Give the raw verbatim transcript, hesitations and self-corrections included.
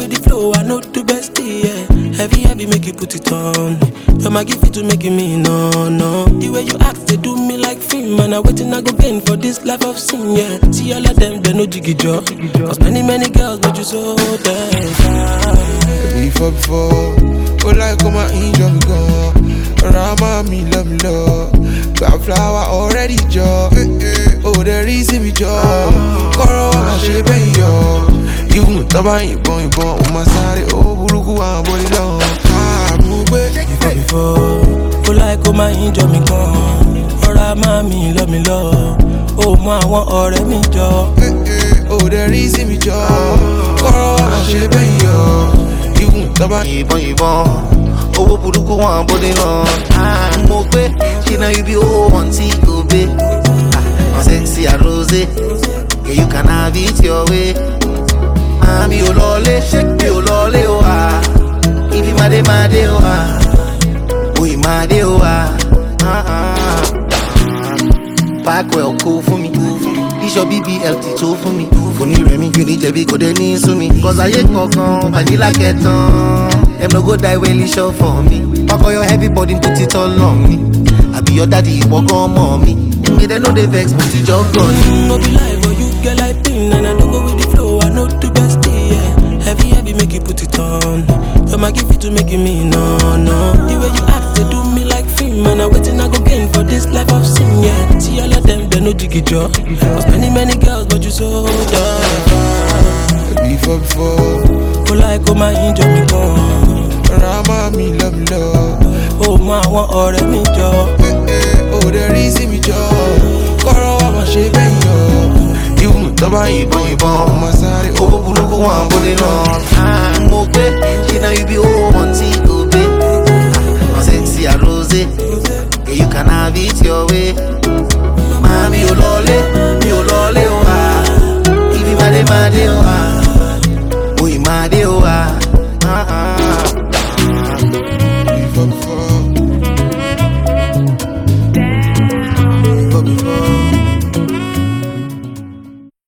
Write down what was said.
with the flow, I know the best, yeah. Heavy, heavy, make you put it on. You're my gift to making me no, no. The way you act, they do me like film, man. I waiting, I go gain for this life of sin, yeah. See all of them, they know jiggy job. Cause many, many girls, but you so damn. Before, before, oh, like, come on, enjoy me, go. Rama, me, love me, love. Got flower already, job. Oh, there is me, job. Koro, I should pay you. You can talk about it, boy, boy, on my side. Oh, Buruku, I'm body long. Ah, move it. Before, before, oh, like, come on, enjoy me, go. Rama, me, love me, love. Oh, my, one, already, me, job. Oh, there is me, job. Koro, I should pay you. You can talk about it, boy, boy. Oh, Buruku, one body long. Ah, move it. She know you be oh, one see, go be. Ah, sexy and rosy. Yeah, you can have it your way. Ah, me oh lolly, shake me oh lolly, oh ah. If you mad, mad, oh ah. We mad, oh ah. Ah ah. Back well, cool for me. This your B B L T two for me. For me, Remy, you need to be good and to me. Cause I ain't welcome, I feel like it on. Them no go die when it's show for me. Pack all your heavy body, put it all on me. I be your daddy, walk on mommy. Me they know they vex, but you just gone. Mm, no be lie, but you get like pin. And I don't go with the flow, I know the best, yeah. Heavy, heavy, make you put it on. You're my gift to making me no, no. The way you act, they do me like film. And I waiting, I go gain for this life of sin, yeah. See all of them, they know jiggy job. Cause many, many girls, but you so dumb. Before, before, oh, like, oh, my angel, me go. Rama, me, love me, love. Oh, my, one, already, me job. Oh, there is me, job. Koro, I'm a shape, you. You can talk about it, boy, boy, on my side. Oh, Buruku, one body long. Ah, move it. She know you be oh, one see, go be. Ah, sexy and rosy. Yeah, you can have it your way. Mami, oh, lolly, me, oh, lolly, oh, ah. If you mad, mad, oh, ah. We mad, oh, ah. Ah, ah.